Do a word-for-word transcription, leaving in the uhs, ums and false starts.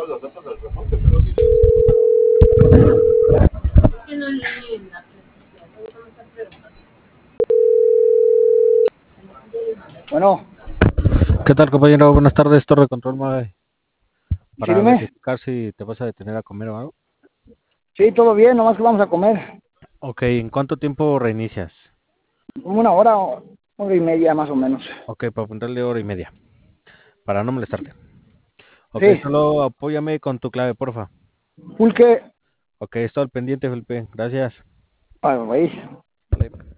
Que no leen las redes sociales. Ahorita me están preguntando. Bueno, ¿Qué tal, compañero? Buenas tardes, Torre Control nueve. sí, Para dime. verificar si te vas a detener a comer o algo. Sí, todo bien, nomás que vamos a comer. Ok, ¿en cuánto tiempo reinicias? Como una hora, o- hora y media más o menos. Ok, para apuntarle hora y media, para no molestarte. Ok, Sí, solo apóyame con tu clave, porfa. pulque, Ok, estoy al pendiente, Felipe. Gracias. ay, güey. Vale.